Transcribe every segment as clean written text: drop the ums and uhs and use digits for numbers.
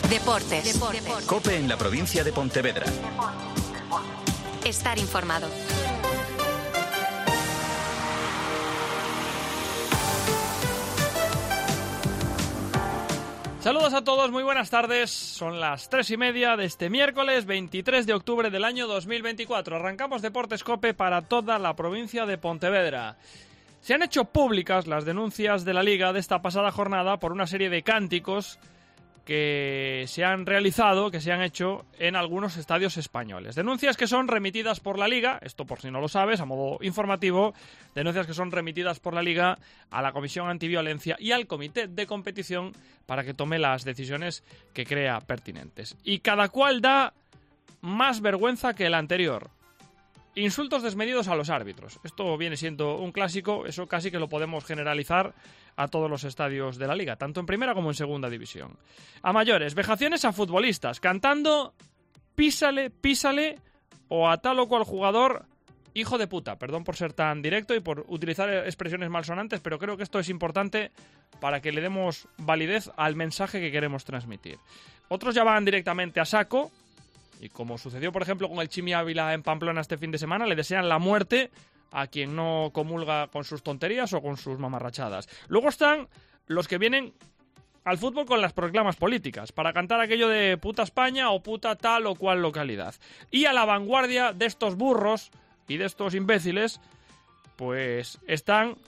Deportes. COPE en la provincia de Pontevedra. Estar informado. Saludos a todos, muy buenas tardes. Son las 3:30 de este miércoles 23 de octubre del año 2024. Arrancamos Deportes COPE para toda la provincia de Pontevedra. Se han hecho públicas las denuncias de la Liga de esta pasada jornada por una serie de cánticos que se han realizado, que se han hecho en algunos estadios españoles. Denuncias que son remitidas por la Liga, esto por si no lo sabes, a modo informativo, denuncias que son remitidas por la Liga a la Comisión Antiviolencia y al Comité de Competición para que tome las decisiones que crea pertinentes. Y cada cual da más vergüenza que el anterior. Insultos desmedidos a los árbitros. Esto viene siendo un clásico, eso casi que lo podemos generalizar a todos los estadios de la Liga, tanto en primera como en segunda división. A mayores, vejaciones a futbolistas, cantando písale, písale, o a tal o cual jugador, hijo de puta. Perdón por ser tan directo y por utilizar expresiones malsonantes, pero creo que esto es importante para que le demos validez al mensaje que queremos transmitir. Otros ya van directamente a saco, y como sucedió, por ejemplo, con el Chimi Ávila en Pamplona este fin de semana, le desean la muerte a quien no comulga con sus tonterías o con sus mamarrachadas. Luego están los que vienen al fútbol con las proclamas políticas, para cantar aquello de puta España o puta tal o cual localidad. Y a la vanguardia de estos burros y de estos imbéciles, pues están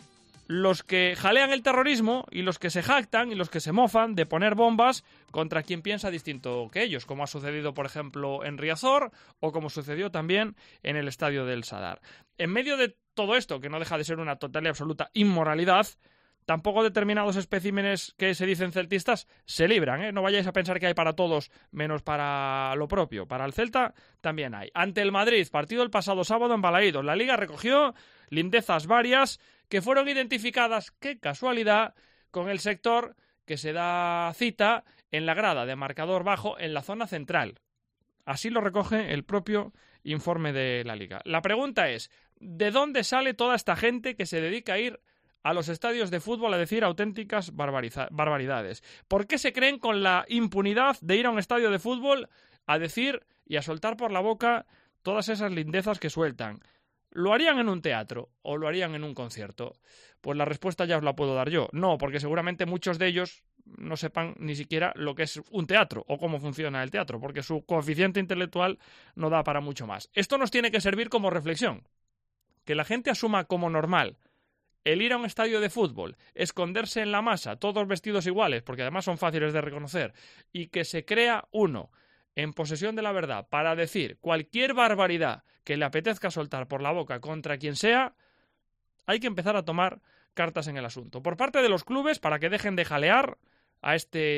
los que jalean el terrorismo y los que se jactan y los que se mofan de poner bombas contra quien piensa distinto que ellos, como ha sucedido, por ejemplo, en Riazor o como sucedió también en el estadio del Sadar. En medio de todo esto, que no deja de ser una total y absoluta inmoralidad, tampoco determinados especímenes que se dicen celtistas se libran, ¿eh? No vayáis a pensar que hay para todos menos para lo propio. Para el Celta también hay. Ante el Madrid, partido el pasado sábado en Balaídos, la Liga recogió lindezas varias que fueron identificadas, qué casualidad, con el sector que se da cita en la grada de marcador bajo en la zona central. Así lo recoge el propio informe de la Liga. La pregunta es, ¿de dónde sale toda esta gente que se dedica a ir a los estadios de fútbol a decir auténticas barbaridades? ¿Por qué se creen con la impunidad de ir a un estadio de fútbol a decir y a soltar por la boca todas esas lindezas que sueltan? ¿Lo harían en un teatro o lo harían en un concierto? Pues la respuesta ya os la puedo dar yo. No, porque seguramente muchos de ellos no sepan ni siquiera lo que es un teatro o cómo funciona el teatro, porque su coeficiente intelectual no da para mucho más. Esto nos tiene que servir como reflexión. Que la gente asuma como normal el ir a un estadio de fútbol, esconderse en la masa, todos vestidos iguales, porque además son fáciles de reconocer, y que se crea uno en posesión de la verdad para decir cualquier barbaridad que le apetezca soltar por la boca contra quien sea, hay que empezar a tomar cartas en el asunto. Por parte de los clubes, para que dejen de jalear a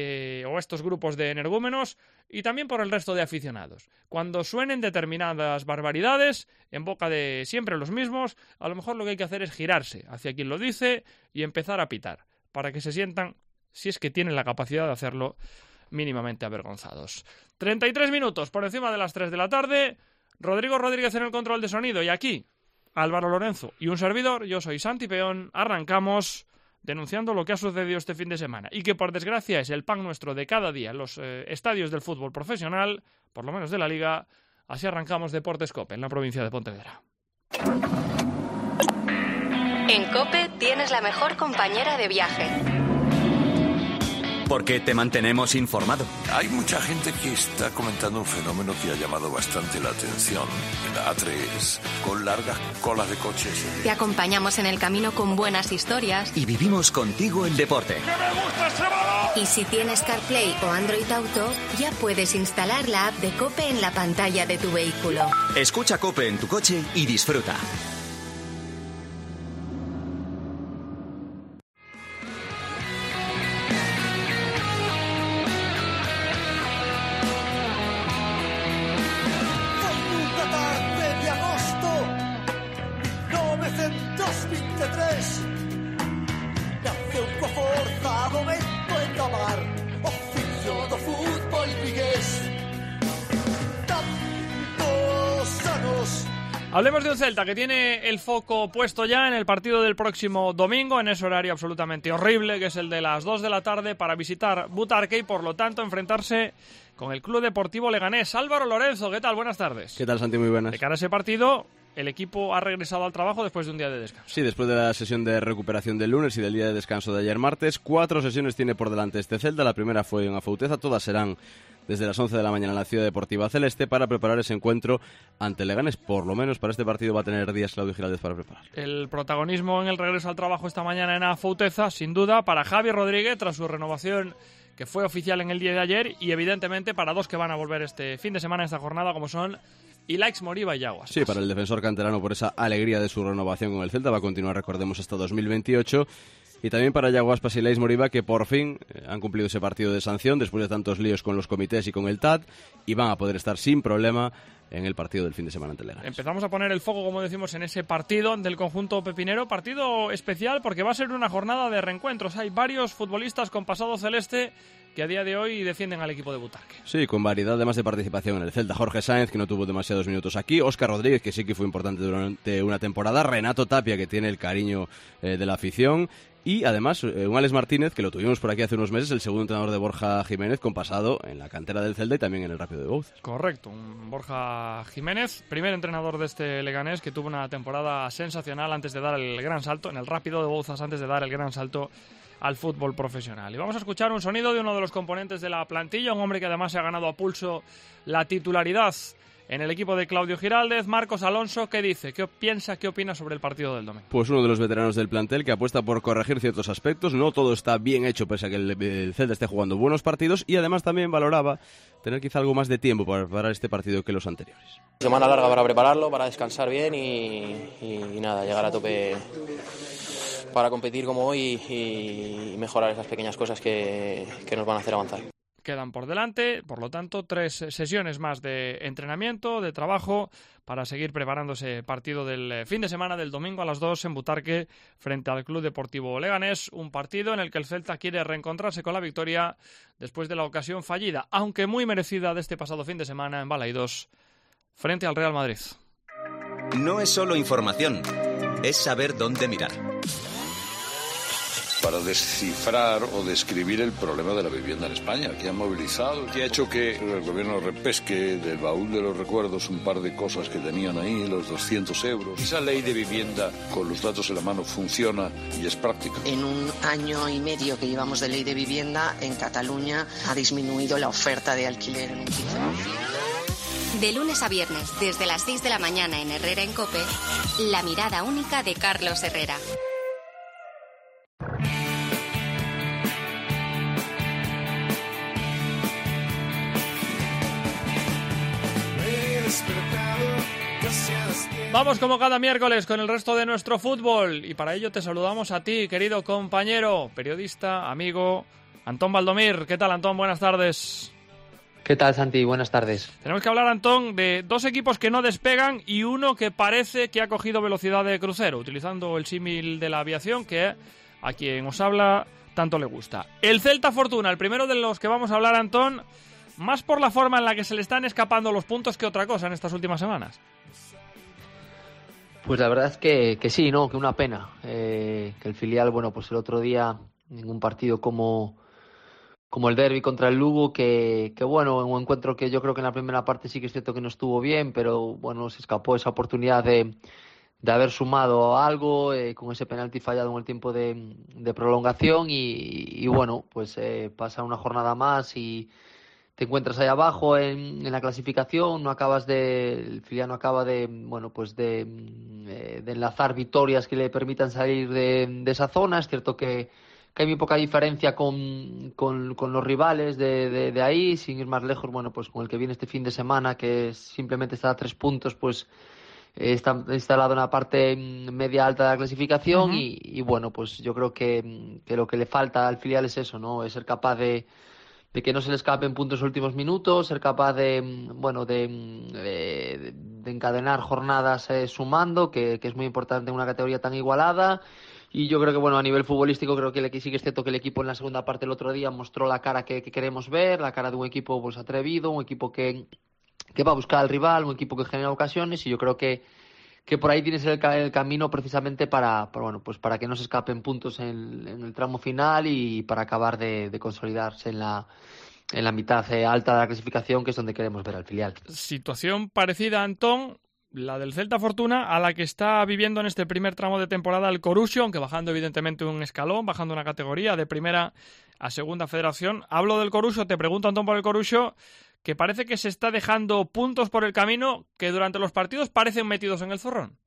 estos grupos de energúmenos, y también por el resto de aficionados. Cuando suenen determinadas barbaridades, en boca de siempre los mismos, a lo mejor lo que hay que hacer es girarse hacia quien lo dice y empezar a pitar, para que se sientan, si es que tienen la capacidad de hacerlo, mínimamente avergonzados. 33 minutos por encima de las 3 de la tarde. Rodrigo Rodríguez en el control de sonido y aquí Álvaro Lorenzo y un servidor, yo soy Santi Peón. Arrancamos denunciando lo que ha sucedido este fin de semana y que por desgracia es el pan nuestro de cada día en los estadios del fútbol profesional, por lo menos de la Liga. Así arrancamos Deportes COPE en la provincia de Pontevedra. En COPE tienes la mejor compañera de viaje. Porque te mantenemos informado. Hay mucha gente que está comentando un fenómeno que ha llamado bastante la atención. En la A3, con largas colas de coches. Te acompañamos en el camino con buenas historias. Y vivimos contigo el deporte. ¡Que me gusta ese balón! Y si tienes CarPlay o Android Auto, ya puedes instalar la app de COPE en la pantalla de tu vehículo. Escucha COPE en tu coche y disfruta. Hablemos de un Celta que tiene el foco puesto ya en el partido del próximo domingo, en ese horario absolutamente horrible, que es el de las 2 de la tarde, para visitar Butarque y, por lo tanto, enfrentarse con el Club Deportivo Leganés. Álvaro Lorenzo, ¿qué tal? Buenas tardes. ¿Qué tal, Santi? Muy buenas. De cara a ese partido, el equipo ha regresado al trabajo después de un día de descanso. Sí, después de la sesión de recuperación del lunes y del día de descanso de ayer martes, 4 sesiones tiene por delante este Celta. La primera fue en Afouteza, todas serán desde las 11 de la mañana en la Ciudad Deportiva Celeste para preparar ese encuentro ante Leganés. Por lo menos para este partido va a tener días Claudio Giraldez para preparar. El protagonismo en el regreso al trabajo esta mañana en Afouteza, sin duda, para Javi Rodríguez tras su renovación que fue oficial en el día de ayer, y evidentemente para dos que van a volver este fin de semana, esta jornada, como son Ilaix Moriba y Yago Aspas. Sí, para el defensor canterano, por esa alegría de su renovación con el Celta, va a continuar, recordemos, hasta 2028. Y también para Yago Aspas y Ilaix Moriba, que por fin han cumplido ese partido de sanción después de tantos líos con los comités y con el TAD, y van a poder estar sin problema en el partido del fin de semana ante Leganés. Empezamos a poner el foco, como decimos, en ese partido del conjunto pepinero, partido especial porque va a ser una jornada de reencuentros. Hay varios futbolistas con pasado celeste que a día de hoy defienden al equipo de Butarque. Sí, con variedad además de participación en el Celta. Jorge Sáenz, que no tuvo demasiados minutos aquí, Óscar Rodríguez, que sí que fue importante durante una temporada, Renato Tapia, que tiene el cariño de la afición, y además un Alex Martínez, que lo tuvimos por aquí hace unos meses, el segundo entrenador de Borja Jiménez, con pasado en la cantera del Celta y también en el Rápido de Bouzas. Correcto, un Borja Jiménez, primer entrenador de este Leganés, que tuvo una temporada sensacional antes de dar el gran salto, en el Rápido de Bouzas, antes de dar el gran salto al fútbol profesional. Y vamos a escuchar un sonido de uno de los componentes de la plantilla, un hombre que además se ha ganado a pulso la titularidad en el equipo de Claudio Giraldez. Marcos Alonso, ¿qué dice? ¿Qué piensa? ¿Qué opina sobre el partido del domingo? Pues uno de los veteranos del plantel que apuesta por corregir ciertos aspectos. No todo está bien hecho pese a que el Celta esté jugando buenos partidos, y además también valoraba tener quizá algo más de tiempo para preparar este partido que los anteriores. Semana larga para prepararlo, para descansar bien y nada, llegar a tope para competir como hoy y mejorar esas pequeñas cosas que nos van a hacer avanzar. Quedan por delante, por lo tanto, 3 sesiones más de entrenamiento, de trabajo, para seguir preparando ese partido del fin de semana del domingo a las 2 en Butarque frente al Club Deportivo Leganés, un partido en el que el Celta quiere reencontrarse con la victoria después de la ocasión fallida, aunque muy merecida, de este pasado fin de semana en Balaidos frente al Real Madrid. No es solo información, es saber dónde mirar. Para descifrar o describir el problema de la vivienda en España, que ha movilizado, que ha hecho que el gobierno repesque del baúl de los recuerdos un par de cosas que tenían ahí, los 200 euros. Esa ley de vivienda, con los datos en la mano, funciona y es práctica. En un año y medio que llevamos de ley de vivienda, en Cataluña ha disminuido la oferta de alquiler en un 15%. De lunes a viernes, desde las 6 de la mañana en Herrera en COPE, la mirada única de Carlos Herrera. Vamos como cada miércoles con el resto de nuestro fútbol, y para ello te saludamos a ti, querido compañero, periodista, amigo, Antón Valdomir. ¿Qué tal, Antón? Buenas tardes. ¿Qué tal, Santi? Buenas tardes. Tenemos que hablar, Antón, de dos equipos que no despegan y uno que parece que ha cogido velocidad de crucero, utilizando el símil de la aviación que a quien os habla tanto le gusta. El Celta Fortuna, el primero de los que vamos a hablar, Antón, más por la forma en la que se le están escapando los puntos que otra cosa en estas últimas semanas. Pues la verdad es que sí, ¿no? Que una pena. Que el filial, bueno, pues el otro día, en un partido como el derbi contra el Lugo, que bueno, en un encuentro que yo creo que en la primera parte sí que es cierto que no estuvo bien, pero bueno, se escapó esa oportunidad de haber sumado algo con ese penalti fallado en el tiempo de prolongación y bueno, pues pasa una jornada más y te encuentras ahí abajo en la clasificación, el filial no acaba de enlazar victorias que le permitan salir de esa zona. Es cierto que hay muy poca diferencia con los rivales de ahí, sin ir más lejos, bueno, pues con el que viene este fin de semana, que simplemente está a 3 puntos, pues está instalado en la parte media alta de la clasificación. Uh-huh. y bueno, pues yo creo que lo que le falta al filial es eso, ¿no? Es ser capaz de que no se le escapen puntos en los últimos minutos, ser capaz de encadenar jornadas sumando, que es muy importante en una categoría tan igualada. Y yo creo que, bueno, a nivel futbolístico creo que sí que es cierto que el equipo en la segunda parte el otro día mostró la cara que queremos ver, la cara de un equipo pues atrevido, un equipo que va a buscar al rival, un equipo que genera ocasiones, y yo creo que por ahí tienes el camino precisamente para que no se escapen puntos en el tramo final y para acabar de consolidarse en la mitad alta de la clasificación, que es donde queremos ver al filial. Situación parecida, Antón, la del Celta Fortuna, a la que está viviendo en este primer tramo de temporada el Coruxo, aunque bajando evidentemente un escalón, bajando una categoría de primera a segunda federación. Hablo del Coruxo, te pregunto, Antón, por el Coruxo, que parece que se está dejando puntos por el camino que durante los partidos parecen metidos en el zorrón.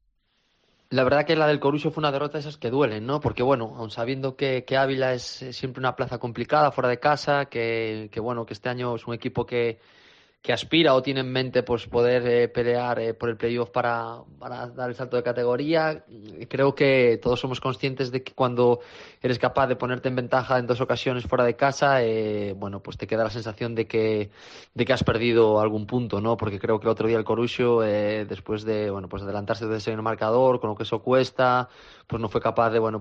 La verdad que la del Coruxo fue una derrota de esas que duelen, ¿no? Porque, bueno, aun sabiendo que Ávila es siempre una plaza complicada fuera de casa, que este año es un equipo que aspira o tiene en mente pues poder pelear por el playoff para dar el salto de categoría. Creo que todos somos conscientes de que cuando eres capaz de ponerte en ventaja en 2 ocasiones fuera de casa, pues te queda la sensación de que has perdido algún punto, ¿no? Porque creo que el otro día el Coruxo, después de adelantarse desde el marcador, con lo que eso cuesta, pues no fue capaz de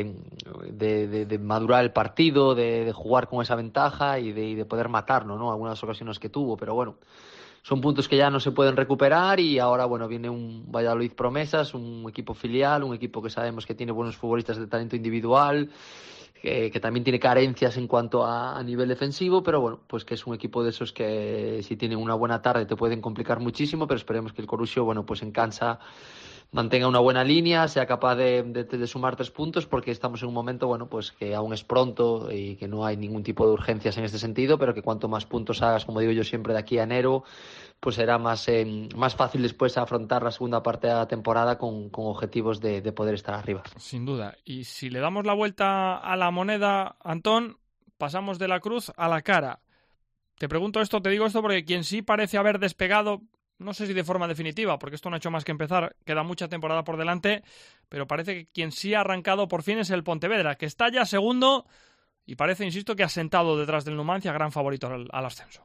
madurar el partido, de jugar con esa ventaja y de poder matarlo, ¿no? Algunas ocasiones que tuvo, pero bueno, son puntos que ya no se pueden recuperar y ahora, viene un Valladolid Promesas, un equipo filial, un equipo que sabemos que tiene buenos futbolistas de talento individual, que también tiene carencias en cuanto a nivel defensivo, pero pues que es un equipo de esos que si tienen una buena tarde te pueden complicar muchísimo, pero esperemos que el Coruxo, pues en cancha mantenga una buena línea, sea capaz de sumar 3 puntos, porque estamos en un momento, pues que aún es pronto y que no hay ningún tipo de urgencias en este sentido, pero que cuanto más puntos hagas, como digo yo siempre, de aquí a enero, pues será más fácil después afrontar la segunda parte de la temporada con objetivos de poder estar arriba. Sin duda. Y si le damos la vuelta a la moneda, Antón, pasamos de la cruz a la cara. Te digo esto porque quien sí parece haber despegado, no sé si de forma definitiva, porque esto no ha hecho más que empezar, queda mucha temporada por delante, pero parece que quien sí ha arrancado por fin es el Pontevedra, que está ya segundo y parece, insisto, que ha sentado detrás del Numancia, gran favorito al ascenso.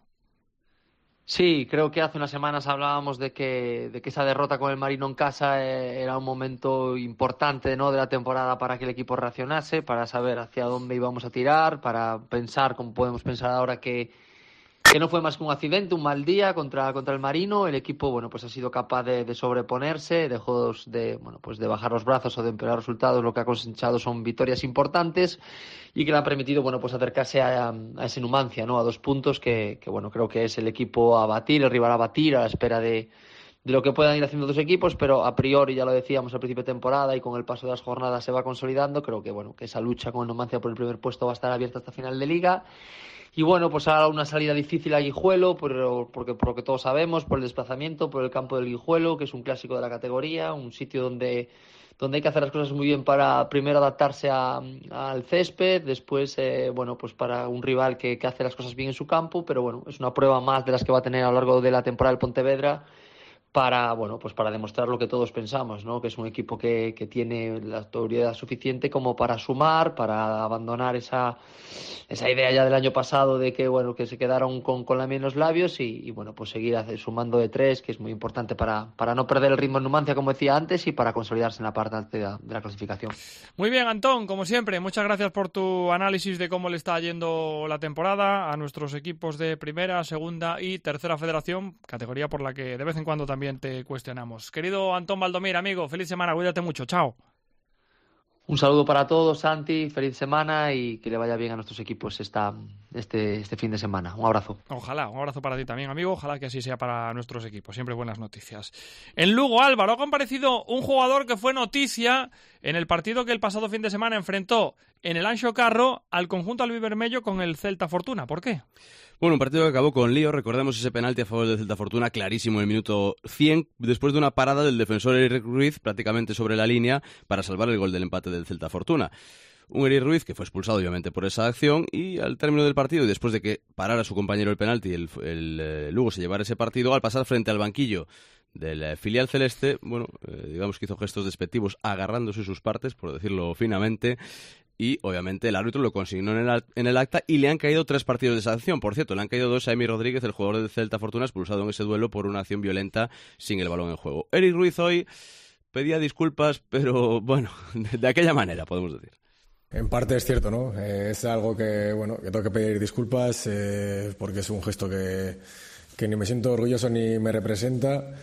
Sí, creo que hace unas semanas hablábamos de que esa derrota con el Marino en casa era un momento importante, ¿no?, de la temporada para que el equipo reaccionase, para saber hacia dónde íbamos a tirar, para pensar como podemos pensar ahora que no fue más que un accidente, un mal día contra el Marino. El equipo, pues ha sido capaz de sobreponerse, dejó de bajar los brazos o de empeorar resultados. Lo que ha cosechado son victorias importantes y que le han permitido, pues acercarse a ese Numancia, ¿no?, a 2 puntos que creo que es el equipo a batir, el rival a batir, a la espera de lo que puedan ir haciendo 2 equipos, pero a priori, ya lo decíamos al principio de temporada y con el paso de las jornadas se va consolidando. Creo que esa lucha con el Numancia por el primer puesto va a estar abierta hasta final de Liga. Y pues ahora una salida difícil a Guijuelo, por lo que todos sabemos, por el desplazamiento, por el campo del Guijuelo, que es un clásico de la categoría, un sitio donde hay que hacer las cosas muy bien para primero adaptarse al césped, después pues para un rival que hace las cosas bien en su campo, pero es una prueba más de las que va a tener a lo largo de la temporada el Pontevedra, para demostrar lo que todos pensamos, ¿no?, que es un equipo que tiene la autoridad suficiente como para sumar, para abandonar esa idea ya del año pasado de que se quedaron con la miel en los labios y pues seguir sumando de 3, que es muy importante para no perder el ritmo en Numancia, como decía antes, y para consolidarse en la parte alta de la clasificación. Muy bien, Antón, como siempre, muchas gracias por tu análisis de cómo le está yendo la temporada a nuestros equipos de primera, segunda y tercera federación, categoría por la que de vez en cuando también te cuestionamos. Querido Antón Valdomir, amigo, feliz semana, cuídate mucho, chao. Un saludo para todos, Santi, feliz semana y que le vaya bien a nuestros equipos este fin de semana. Un abrazo. Ojalá, un abrazo para ti también, amigo, ojalá que así sea para nuestros equipos, siempre buenas noticias. En Lugo, Álvaro, ha comparecido un jugador que fue noticia en el partido que el pasado fin de semana enfrentó en el Anxo Carro al conjunto albivermello con el Celta Fortuna. ¿Por qué? Bueno, un partido que acabó con lío. Recordemos ese penalti a favor del Celta Fortuna, clarísimo en el minuto 100, después de una parada del defensor Eric Ruiz prácticamente sobre la línea para salvar el gol del empate del Celta Fortuna. Un Eric Ruiz que fue expulsado obviamente por esa acción y al término del partido y después de que parara su compañero el penalti y el Lugo se llevara ese partido, al pasar frente al banquillo del filial celeste, digamos que hizo gestos despectivos agarrándose sus partes, por decirlo finamente. Y, obviamente, el árbitro lo consignó en el acta y le han caído 3 partidos de sanción. Por cierto, le han caído 2 a Emi Rodríguez, el jugador del Celta Fortuna, expulsado en ese duelo por una acción violenta sin el balón en juego. Eric Ruiz hoy pedía disculpas, pero, de aquella manera, podemos decir. En parte es cierto, ¿no? Es algo que tengo que pedir disculpas porque es un gesto que ni me siento orgulloso ni me representa.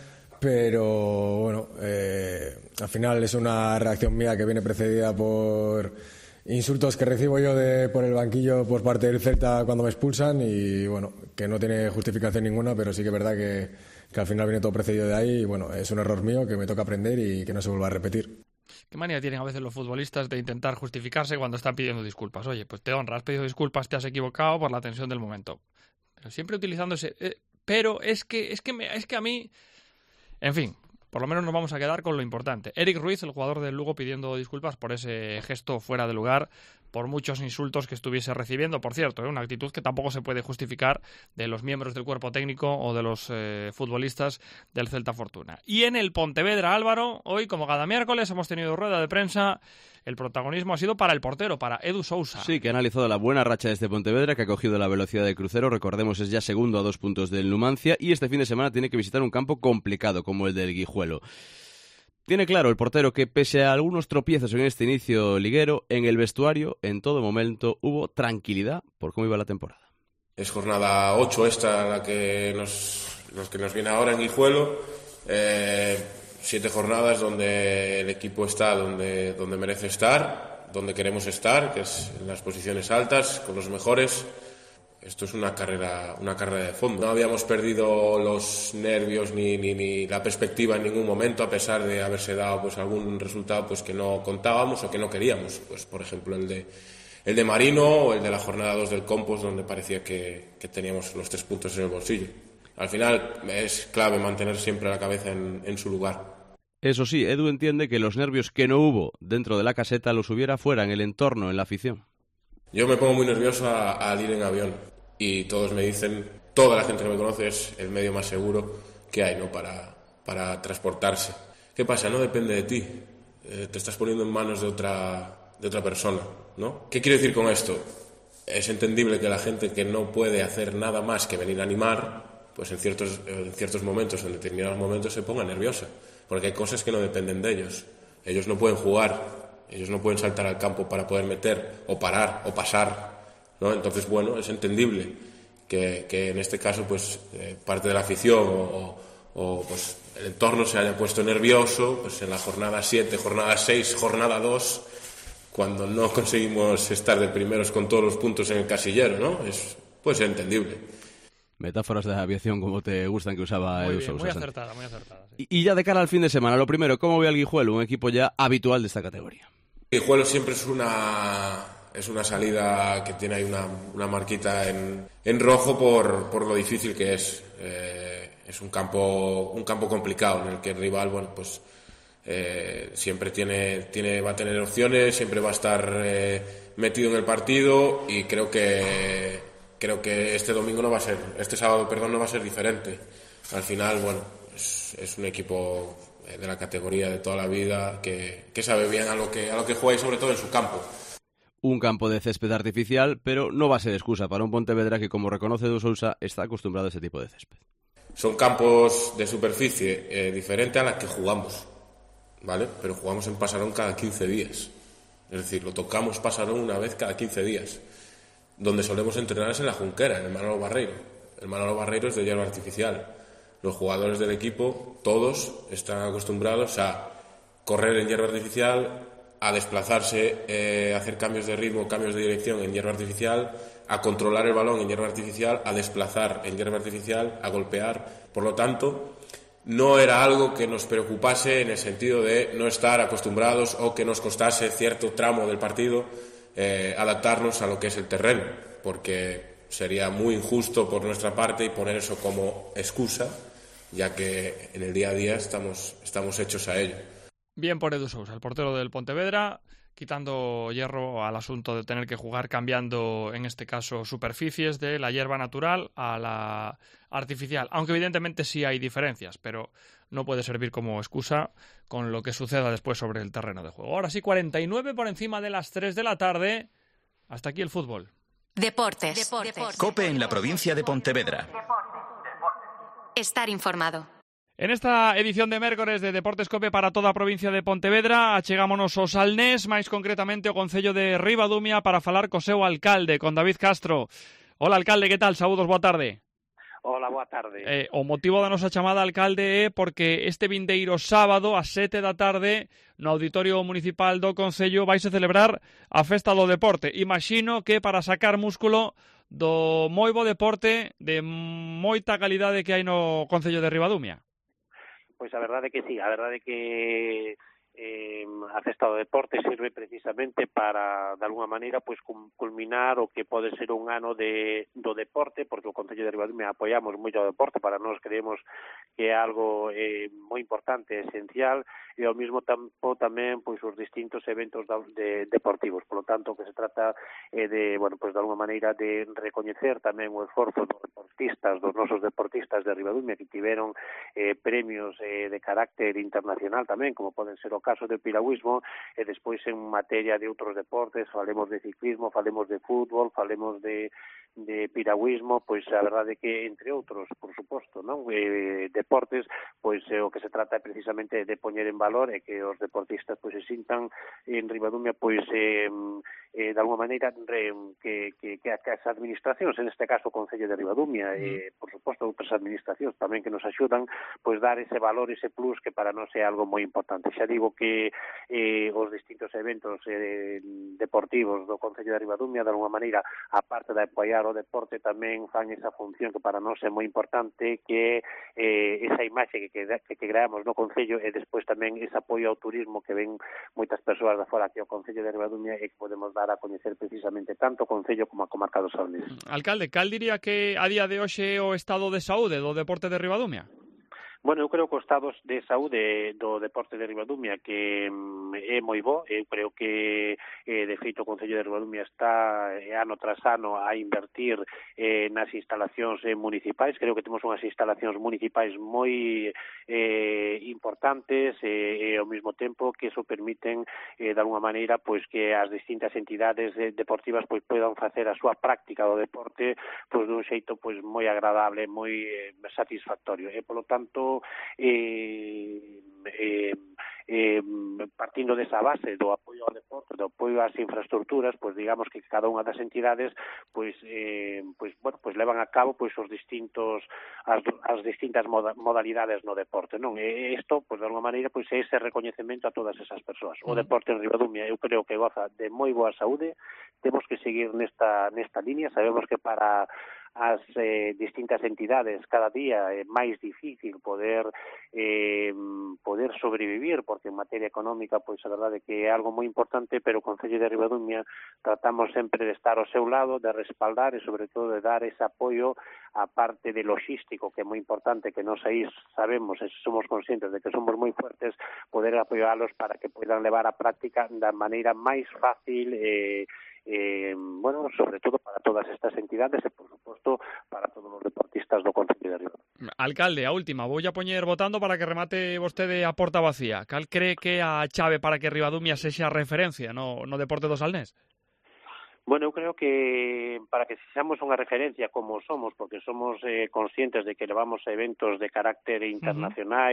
pero bueno, al final es una reacción mía que viene precedida por insultos que recibo yo por el banquillo por parte del Celta cuando me expulsan, y bueno, que no tiene justificación ninguna, pero sí que es verdad que al final viene todo precedido de ahí, y bueno, es un error mío que me toca aprender y que no se vuelva a repetir. ¿Qué manía tienen a veces los futbolistas de intentar justificarse cuando están pidiendo disculpas? Oye, pues te honras, has pedido disculpas, te has equivocado por la tensión del momento. Pero siempre utilizando ese... pero es que a mí... En fin, por lo menos nos vamos a quedar con lo importante. Eric Ruiz, el jugador del Lugo, pidiendo disculpas por ese gesto fuera de lugar, por muchos insultos que estuviese recibiendo. Por cierto, una actitud que tampoco se puede justificar de los miembros del cuerpo técnico o de los futbolistas del Celta Fortuna. Y en el Pontevedra, Álvaro, hoy, como cada miércoles, hemos tenido rueda de prensa. El protagonismo ha sido para el portero, para Edu Sousa. Sí, que ha analizado la buena racha de este Pontevedra, que ha cogido la velocidad de crucero. Recordemos, es ya segundo a 2 puntos del Numancia, y este fin de semana tiene que visitar un campo complicado como el del Guijuelo. Tiene claro el portero que, pese a algunos tropiezos en este inicio liguero, en el vestuario, en todo momento, hubo tranquilidad por cómo iba la temporada. Es jornada 8 esta la que nos viene ahora en Guijuelo. 7 jornadas donde el equipo está donde merece estar, donde queremos estar, que es en las posiciones altas, con los mejores. Esto es una carrera de fondo. No habíamos perdido los nervios ni la perspectiva en ningún momento, a pesar de haberse dado pues algún resultado pues que no contábamos o que no queríamos. Pues por ejemplo el de Marino o el de la jornada 2 del Compost, donde parecía que teníamos los 3 puntos en el bolsillo. Al final es clave mantener siempre la cabeza en su lugar. Eso sí, Edu entiende que los nervios que no hubo dentro de la caseta los hubiera fuera, en el entorno, en la afición. Yo me pongo muy nervioso al ir en avión, y todos me dicen, toda la gente que me conoce, es el medio más seguro que hay, ¿no?, para transportarse. ¿Qué pasa? No depende de ti. Te estás poniendo en manos de otra persona, ¿no? ¿Qué quiero decir con esto? Es entendible que la gente que no puede hacer nada más que venir a animar, pues en ciertos momentos, en determinados momentos, se ponga nerviosa. Porque hay cosas que no dependen de ellos. Ellos no pueden jugar, ellos no pueden saltar al campo para poder meter, o parar, o pasar, ¿no? Entonces, bueno, es entendible que en este caso, pues, parte de la afición o pues, el entorno se haya puesto nervioso, pues en la jornada 7, jornada 6, jornada 2, cuando no conseguimos estar de primeros con todos los puntos en el casillero, ¿no? Pues es entendible. Metáforas de la aviación como te gustan que usaba Edu Sousa. Muy acertada, muy acertada. Sí. Y ya de cara al fin de semana, lo primero, ¿cómo ve al Guijuelo, un equipo ya habitual de esta categoría? El Guijuelo siempre es una salida que tiene ahí una marquita en rojo por lo difícil que es. Es un campo complicado en el que el rival, bueno, pues siempre va a tener opciones, siempre va a estar metido en el partido, y creo que este sábado no va a ser diferente. Al final, bueno, es un equipo de la categoría de toda la vida que sabe bien a lo que juega, y sobre todo en su campo. Un campo de césped artificial, pero no va a ser excusa para un Pontevedra que, como reconoce Edu Sousa, está acostumbrado a ese tipo de césped. Son campos de superficie diferente a la que jugamos, ¿vale? Pero jugamos en Pasarón cada 15 días. Es decir, lo tocamos Pasarón una vez cada 15 días. Donde solemos entrenar es en la Junquera, en el Manolo Barreiro. El Manolo Barreiro es de hierba artificial. Los jugadores del equipo, todos, están acostumbrados a correr en hierba artificial, a desplazarse, a hacer cambios de ritmo, cambios de dirección en hierba artificial, a controlar el balón en hierba artificial, a desplazar en hierba artificial, a golpear. Por lo tanto, no era algo que nos preocupase en el sentido de no estar acostumbrados o que nos costase cierto tramo del partido adaptarnos a lo que es el terreno, porque sería muy injusto por nuestra parte y poner eso como excusa, ya que en el día a día estamos hechos a ello. Bien por Edu Sousa, el portero del Pontevedra, quitando hierro al asunto de tener que jugar cambiando, en este caso, superficies de la hierba natural a la artificial, aunque evidentemente sí hay diferencias, pero no puede servir como excusa con lo que suceda después sobre el terreno de juego. Ahora sí, 49 por encima de las 3 de la tarde. Hasta aquí el fútbol. Deportes. COPE en la provincia de Pontevedra. Estar informado. En esta edición de mércores de Deportes COPE para toda a provincia de Pontevedra, achegámonos ao Salnés, máis concretamente ao concello de Ribadumia, para falar co seu alcalde, con David Castro. Hola, alcalde, que tal? Saúdos, boa tarde. Hola, boa tarde. O motivo da nosa chamada, alcalde, é porque este vindeiro sábado, ás 7 da tarde, no Auditorio Municipal do Concello, vais a celebrar a Festa do Deporte. Imagino que para sacar músculo do moi bo deporte, de moita calidade que hai no Concello de Ribadumia. Pois a verdade que sí, a verdade que a Festa do Deporte sirve precisamente para, de alguna maneira, pois culminar o que pode ser un ano do deporte, porque o Concello de Ribadumia apoiamos moito o deporte, para nós creemos que é algo moi importante, esencial, e ao mesmo tempo tamén pois os distintos eventos deportivos. Por lo tanto, que se trata de, bueno, pois de alguna maneira de recoñecer tamén o esforzo dos deportistas, dos nosos deportistas de Ribadumia que tiveron premios de carácter internacional tamén, como poden ser o caso do piragüismo, e despois en materia de outros deportes, falemos de ciclismo, falemos de fútbol, falemos de piragüismo, pois a verdade que, entre outros, por suposto, non? Deportes, pois o que se trata é precisamente de poñer en valor e que os deportistas pois se sintan en Ribadumia pois de alguma maneira que as administracións, en este caso o Concello de Ribadumia, por suposto outras administracións tamén que nos axudan, pois dar ese valor, ese plus que para nós é algo moi importante. Xa digo que os distintos eventos deportivos do Concello de Ribadumia, de alguma maneira, aparte de apoiar o deporte, tamén fan esa función que para nós é moi importante, que esa imaxe que creamos no Concello, e despois tamén ese apoio ao turismo que ven moitas persoas de fora aquí ao Concello de Ribadumia, e que podemos dar a coñecer precisamente tanto o Concello como a comarca dos Salnés. Alcalde, cal diría que a día de hoxe é o estado de saúde do deporte de Ribadumia? Bueno, eu creo que o estado de saúde do deporte de Ribadumia que é moi bo. Eu creo que, de feito, o Concello de Ribadumia está ano tras ano a invertir nas instalacións municipais. Creo que temos unhas instalacións municipais moi importantes e, ao mesmo tempo, que eso permiten, de alguma maneira, pois que as distintas entidades deportivas pois poidan facer a súa práctica do deporte pois dun xeito pois moi agradable, moi satisfactorio. E, polo tanto, partindo desa base do apoio ao deporte, do apoio ás infraestructuras, pois digamos que cada unha das entidades pois levan a cabo pois as distintas modalidades no deporte, non? E isto, pois de alguma maneira, pois é ese recoñecemento a todas esas persoas. O deporte en Ribadumia eu creo que goza de moi boa saúde. Temos que seguir nesta línea. Sabemos que para as distintas entidades cada día é máis difícil poder sobrevivir, porque en materia económica pois a verdade que é algo moi importante, pero o Concello de Ribadumia tratamos sempre de estar ao seu lado, de respaldar e sobre todo de dar ese apoio a parte de logístico, que é moi importante, que nós aí sabemos e somos conscientes de que somos moi fuertes, poder apoiarlos para que poidan levar a práctica da maneira máis fácil bueno, sobre todo para todas estas entidades e, por suposto, para todos os deportistas do Concello de Ribadumia. Alcalde, a última, voulla poñer votando para que remate vostede a porta vacía. Cal cree que é a chave para que Ribadumia sexa referencia no deporte do Salnés? Bueno, eu creo que para que sexamos unha referencia como somos, porque somos conscientes de que levamos eventos de carácter internacional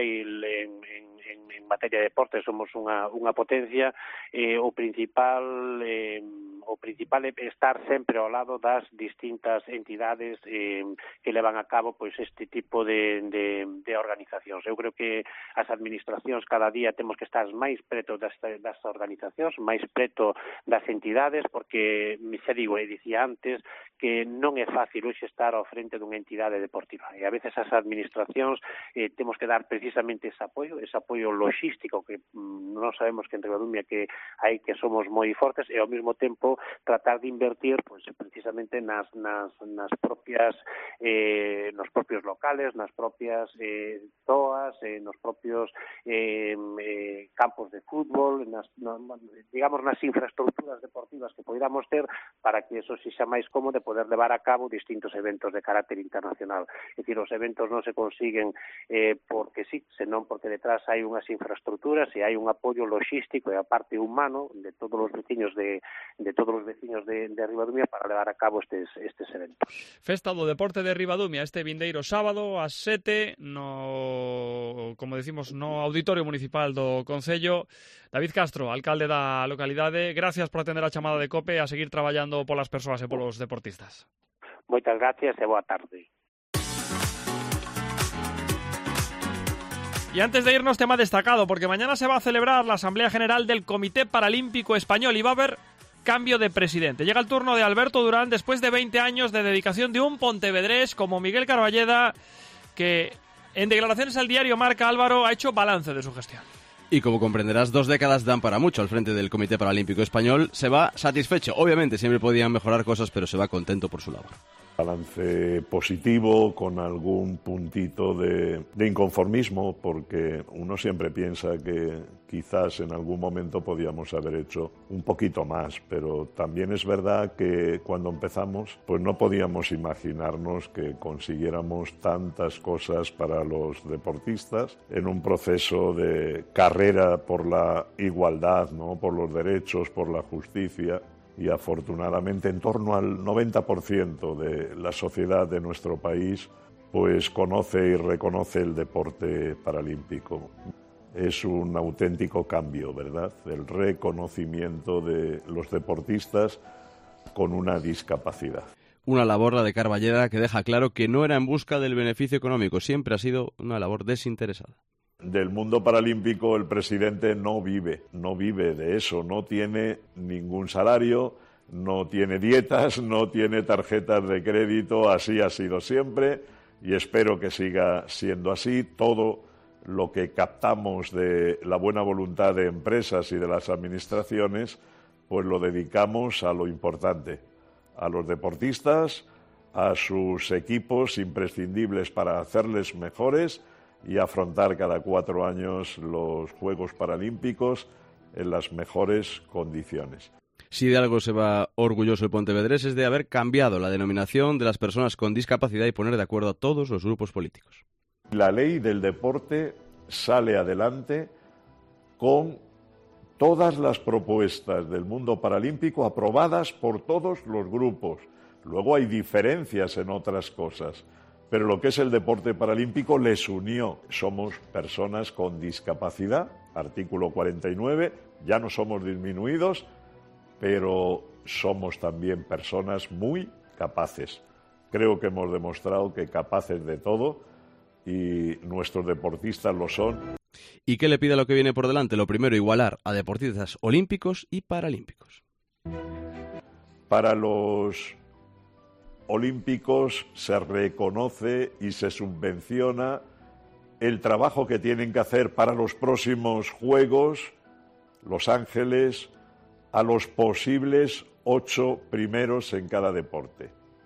en materia de deporte, somos unha potencia, o principal é estar sempre ao lado das distintas entidades que levan a cabo pois este tipo de organizacións. Eu creo que as administracións cada día temos que estar máis preto das organizacións, máis preto das entidades, porque xa digo, e dicía antes, que non é fácil hoxe estar ao frente dunha entidade deportiva. E a veces as administracións temos que dar precisamente ese apoio logístico que non sabemos que en Ribadumia que hai que somos moi fortes, e ao mesmo tempo tratar de invertir pois precisamente nas propias nos propios locales, nas propias toas, nos propios campos de fútbol, digamos nas infraestructuras deportivas que poidamos ter, para que eso sexa máis cómodo de poder levar a cabo distintos eventos de carácter internacional. É dicir, os eventos non se consiguen porque sí, senón porque detrás hai unhas infraestructuras e hai un apoio logístico e a parte humano de todos os veciños de Ribadumia para levar a cabo estes eventos. Festa do Deporte de Ribadumia este vindeiro sábado ás 7 como decimos, no Auditorio Municipal do Concello. David Castro, alcalde da localidade, gracias por atender a chamada de COPE e a seguir traballando polas persoas e polos deportistas. Moitas gracias e boa tarde. Y antes de irnos, tema destacado, porque mañana se va a celebrar la Asamblea General del Comité Paralímpico Español y va a haber cambio de presidente. Llega el turno de Alberto Durán después de 20 años de dedicación de un pontevedrés como Miguel Carballeda, que en declaraciones al diario Marca, Álvaro, ha hecho balance de su gestión. Y como comprenderás, 2 décadas dan para mucho al frente del Comité Paralímpico Español. Se va satisfecho. Obviamente siempre podían mejorar cosas, pero se va contento por su labor. Balance positivo, con algún puntito de inconformismo, porque uno siempre piensa que quizás en algún momento podíamos haber hecho un poquito más, pero también es verdad que cuando empezamos pues no podíamos imaginarnos que consiguiéramos tantas cosas para los deportistas en un proceso de carrera por la igualdad, ¿no? Por los derechos, por la justicia. Y afortunadamente en torno al 90% de la sociedad de nuestro país pues conoce y reconoce el deporte paralímpico. Es un auténtico cambio, ¿verdad? El reconocimiento de los deportistas con una discapacidad. Una labor, la de Carballeda, que deja claro que no era en busca del beneficio económico, siempre ha sido una labor desinteresada. Del mundo paralímpico el presidente no vive de eso, no tiene ningún salario, no tiene dietas, no tiene tarjetas de crédito, así ha sido siempre y espero que siga siendo así. Todo lo que captamos de la buena voluntad de empresas y de las administraciones, pues lo dedicamos a lo importante, a los deportistas, a sus equipos imprescindibles para hacerles mejores y afrontar cada 4 años los Juegos Paralímpicos en las mejores condiciones. Si de algo se va orgulloso el pontevedrés es de haber cambiado la denominación de las personas con discapacidad y poner de acuerdo a todos los grupos políticos. La ley del deporte sale adelante con todas las propuestas del mundo paralímpico aprobadas por todos los grupos. Luego hay diferencias en otras cosas, pero lo que es el deporte paralímpico les unió. Somos personas con discapacidad, artículo 49, ya no somos disminuidos, pero somos también personas muy capaces. Creo que hemos demostrado que capaces de todo y nuestros deportistas lo son. ¿Y qué le pide a lo que viene por delante? Lo primero, igualar a deportistas olímpicos y paralímpicos. Para los olímpicos se reconoce y se subvenciona el trabajo que tienen que hacer para los próximos Juegos, Los Ángeles, a los posibles 8 primeros en cada deporte.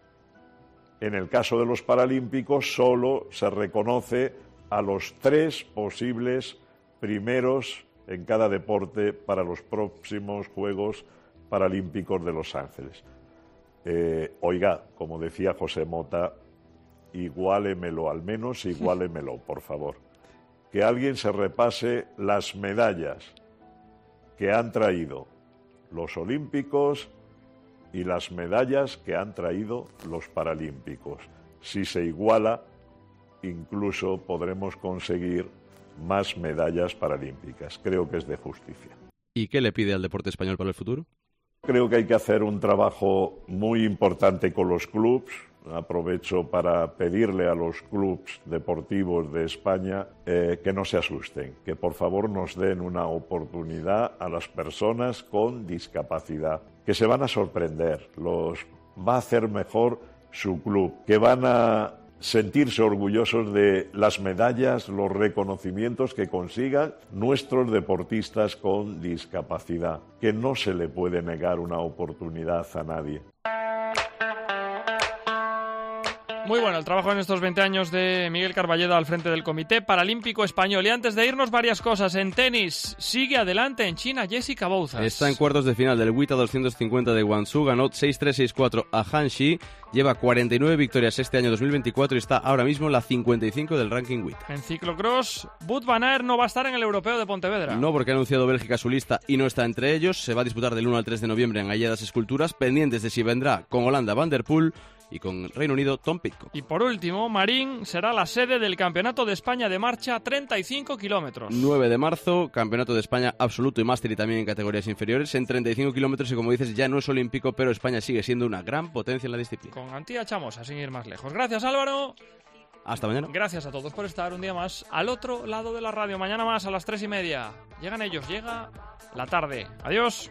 En el caso de los paralímpicos solo se reconoce a los 3 posibles primeros en cada deporte para los próximos Juegos Paralímpicos de Los Ángeles. Oiga, como decía José Mota, iguálemelo, al menos iguálemelo, por favor. Que alguien se repase las medallas que han traído los olímpicos y las medallas que han traído los paralímpicos. Si se iguala, incluso podremos conseguir más medallas paralímpicas. Creo que es de justicia. ¿Y qué le pide al deporte español para el futuro? Creo que hay que hacer un trabajo muy importante con los clubs. Aprovecho para pedirle a los clubs deportivos de España que no se asusten, que por favor nos den una oportunidad a las personas con discapacidad, que se van a sorprender, los va a hacer mejor su club, que van a sentirse orgullosos de las medallas, los reconocimientos que consigan nuestros deportistas con discapacidad, que no se le puede negar una oportunidad a nadie. Muy bueno el trabajo en estos 20 años de Miguel Carballeda al frente del Comité Paralímpico Español. Y antes de irnos, varias cosas. En tenis, sigue adelante en China Jessica Bouzas. Está en cuartos de final del WTA 250 de Guangzhou, ganó 6-3, 6-4 a Han Xi. Lleva 49 victorias este año 2024 y está ahora mismo en la 55 del ranking WTA. En ciclocross, Wout van Aert no va a estar en el Europeo de Pontevedra. No, porque ha anunciado Bélgica su lista y no está entre ellos. Se va a disputar del 1 al 3 de noviembre en Alledas Esculturas, pendientes de si vendrá con Holanda Van der Poel y con Reino Unido Tom Pidcock. Y por último, Marín será la sede del Campeonato de España de marcha 35 kilómetros. 9 de marzo, Campeonato de España absoluto y máster y también en categorías inferiores en 35 kilómetros y como dices ya no es olímpico, pero España sigue siendo una gran potencia en la disciplina. Con Antía Chamosa, sin ir más lejos. Gracias, Álvaro. Hasta mañana. Gracias a todos por estar un día más al otro lado de la radio. Mañana más a las 3:30. Llegan ellos, llega la tarde. Adiós.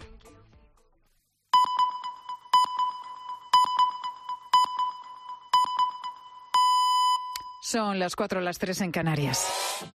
Son las 4, las 3 en Canarias.